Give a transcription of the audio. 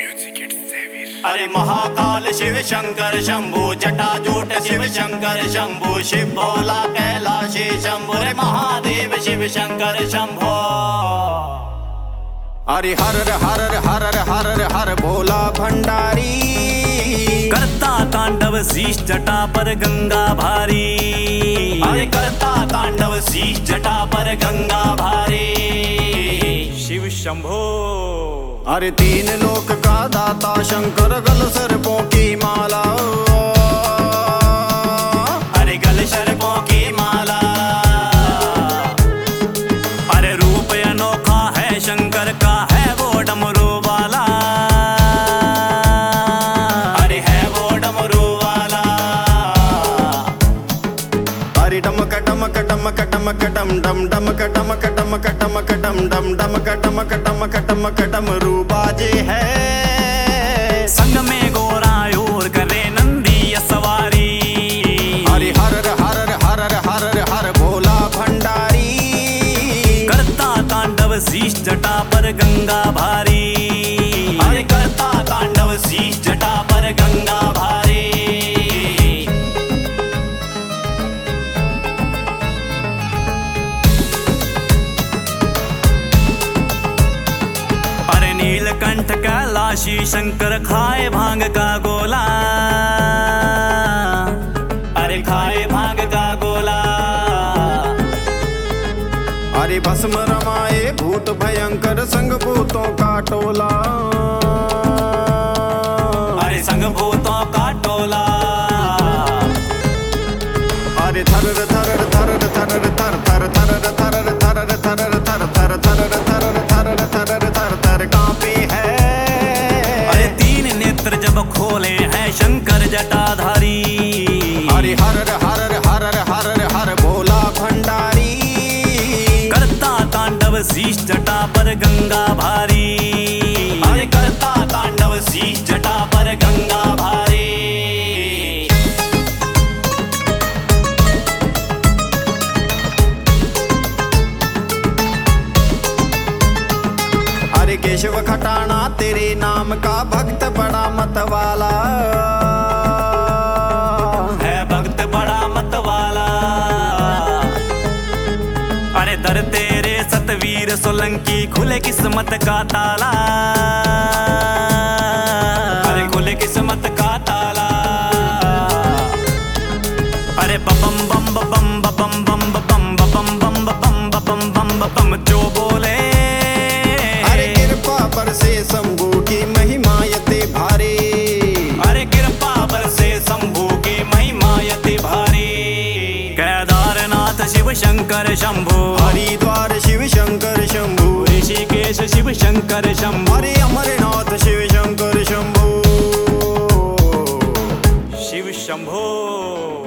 अरे महाकाल शिव शंकर शंभु जटाजूट शिव शंकर शंभु शिव भोला कैलाशी शंभु रे महादेव शिव शंकर शंभो। अरे हर हर हर हर हर भोला भंडारी करता तांडव शीश जटा पर गंगा भारी। अरे करता तांडव शीश जटा पर गंगा भारी शिव शंभो। अरे तीन लोक का दाता शंकर गल सर्पों की माला। अरे गल सर्पों की माला। अरे रूप अनोखा है शंकर का है वो डमरू वाला। अरे है वो डमरू वाला। अरे डमक डमक डमक डमक डम डम डमक डमक डमक डमक डम डम डमक डमक डमक डमक डमरू बाजे है। संग में गोरा और करे नंदी सवारी। हरि हर हर हर हर हर भोला भंडारी करता तांडव शीश जटा पर गंगा भारी। अरे करता तांडव शीश जटा पर गंगा भारी। अरे नीलकंठ कैलाशी शंकर खाए भांग का गोला। अरे खाए भांग का गोला। अरे भस्म रमाए भूत भयंकर संग भूतों का टोला। अरे संग भूतों का टोला। अरे थर थर थर थर थर थर थर थर थर थर थर थर थर थर थर थर थर थर कांपे है। अरे तीन नेत्र जब खोले हैं शंकर जटाधारी। अरे हर हर हर हर हर भोला भंडारी करता तांडव शीश जटा पर गंगा भारी। अरे करता तांडव शीश जटा पर गंगा भारी। अरे केशव खटाना तेरे नाम का भक्त बड़ा मतवाला। है भक्त बड़ा मतवाला। अरे दर तेरे सतवीर सोलंकी खुले किस्मत का ताला। अरे खुले किस्मत का ताला। अरे बम बम बम बम बम बम बम बम बम बम बम बम जो बोले। अरे कृपा पर से शंभू की महिमा यते भारी। अरे कृपा पर से शंभू की महिमा यति भारी। केदारनाथ शिव शंकर शंभु। हरिद्वार शिव शंकर शंभू। ऋषिकेश शिव शंकर शंभु। अरे अमरनाथ शिव शंकर शंभू। शिव शंभो।